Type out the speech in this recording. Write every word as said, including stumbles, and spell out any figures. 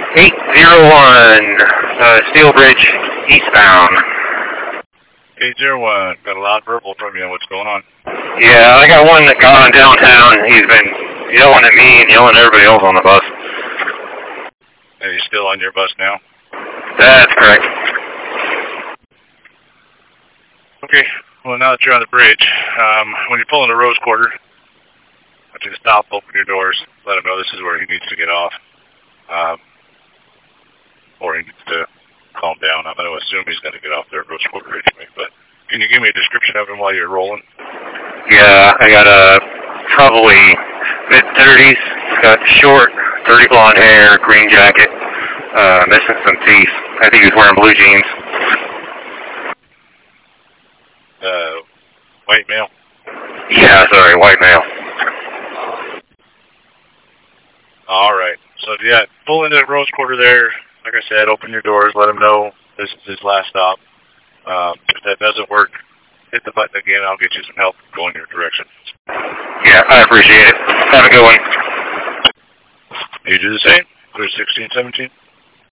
eight zero one, uh, Steel Bridge, eastbound. eight zero one, got a loud verbal from you. What's going on? Yeah, I got one that got on downtown. He's been yelling at me and yelling at everybody else on the bus. Are you still on your bus now? That's correct. Okay, well now that you're on the bridge, um, when you pull into Rose Quarter, I want you to stop, open your doors, let him know this is where he needs to get off. Um, or he needs to calm down. I'm going to assume he's going to get off there at Rose Quarter anyway, but can you give me a description of him while you're rolling? Yeah, I got a probably mid thirties, got short, dirty blonde hair, green jacket, uh, missing some teeth. I think he was wearing blue jeans. Uh, white male? Yeah, sorry, white male. All right. So, yeah, pull into Rose Quarter there. Like I said, open your doors, let him know this is his last stop. Um, if that doesn't work, hit the button again. I'll get you some help going your direction. Yeah, I appreciate it. Have a good one. You do the same. Clear sixteen seventeen.